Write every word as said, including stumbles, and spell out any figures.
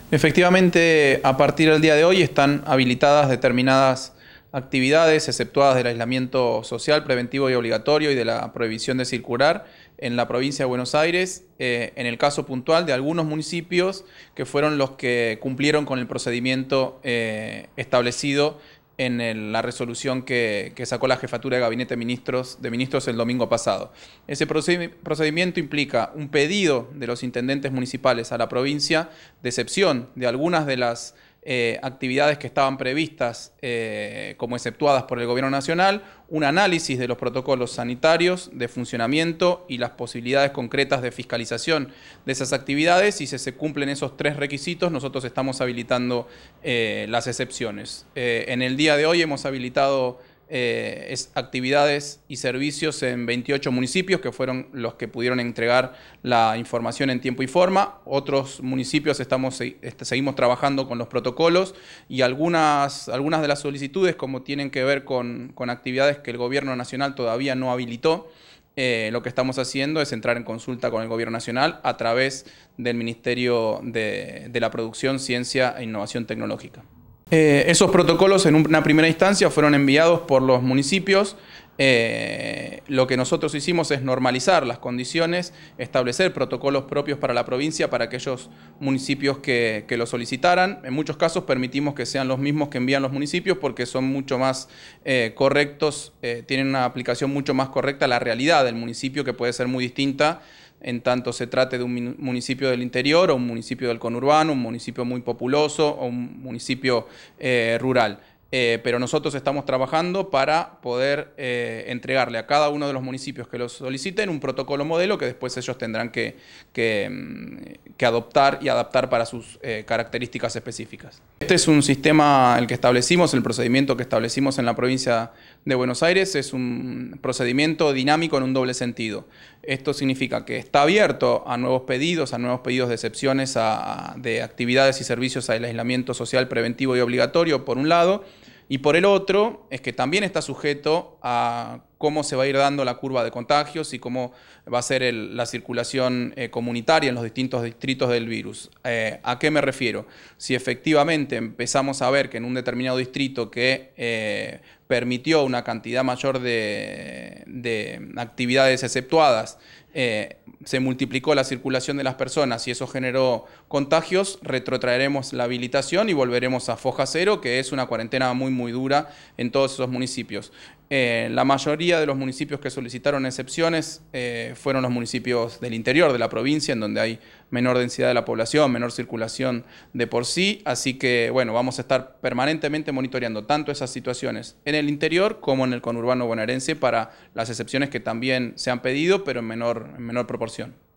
Efectivamente, a partir del día de hoy están habilitadas determinadas actividades exceptuadas del aislamiento social, preventivo y obligatorio y de la prohibición de circular en la provincia de Buenos Aires, eh, en el caso puntual de algunos municipios que fueron los que cumplieron con el procedimiento eh, establecido en el, la resolución que, que sacó la Jefatura de Gabinete de Ministros, de Ministros el domingo pasado. Ese procedimiento implica un pedido de los intendentes municipales a la provincia de excepción de algunas de las eh, actividades que estaban previstas eh, como exceptuadas por el Gobierno Nacional, un análisis de los protocolos sanitarios de funcionamiento y las posibilidades concretas de fiscalización de esas actividades, y si se cumplen esos tres requisitos, nosotros estamos habilitando eh, las excepciones. Eh, en el día de hoy hemos habilitado Eh, es actividades y servicios en veintiocho municipios que fueron los que pudieron entregar la información en tiempo y forma. Otros municipios estamos, este, seguimos trabajando con los protocolos y algunas, algunas de las solicitudes, como tienen que ver con, con actividades que el Gobierno Nacional todavía no habilitó, Eh, lo que estamos haciendo es entrar en consulta con el Gobierno Nacional a través del Ministerio de, de la Producción, Ciencia e Innovación Tecnológica. Eh, esos protocolos en una primera instancia fueron enviados por los municipios. Eh, lo que nosotros hicimos es normalizar las condiciones, establecer protocolos propios para la provincia para aquellos municipios que, que lo solicitaran. En muchos casos permitimos que sean los mismos que envían los municipios porque son mucho más eh, correctos, eh, tienen una aplicación mucho más correcta a la realidad del municipio, que puede ser muy distinta en tanto se trate de un municipio del interior o un municipio del conurbano, un municipio muy populoso o un municipio eh, rural. Eh, pero nosotros estamos trabajando para poder eh, entregarle a cada uno de los municipios que lo soliciten un protocolo modelo que después ellos tendrán que, que, que adoptar y adaptar para sus eh, características específicas. Este es un sistema, el que establecimos, el procedimiento que establecimos en la provincia de Buenos Aires, es un procedimiento dinámico en un doble sentido. Esto significa que está abierto a nuevos pedidos, a nuevos pedidos de excepciones a, a, de actividades y servicios al aislamiento social preventivo y obligatorio, por un lado, y por el otro es que también está sujeto a cómo se va a ir dando la curva de contagios y cómo va a ser el, la circulación eh, comunitaria en los distintos distritos del virus. Eh, ¿A qué me refiero? Si efectivamente empezamos a ver que en un determinado distrito que eh, permitió una cantidad mayor de, de actividades exceptuadas, eh, se multiplicó la circulación de las personas y eso generó contagios, retrotraeremos la habilitación y volveremos a foja cero, que es una cuarentena muy muy dura en todos esos municipios. Eh, la mayoría de los municipios que solicitaron excepciones eh, fueron los municipios del interior de la provincia, en donde hay menor densidad de la población, menor circulación de por sí, así que bueno, vamos a estar permanentemente monitoreando tanto esas situaciones en el interior como en el conurbano bonaerense para las excepciones que también se han pedido, pero en menor, en menor proporción.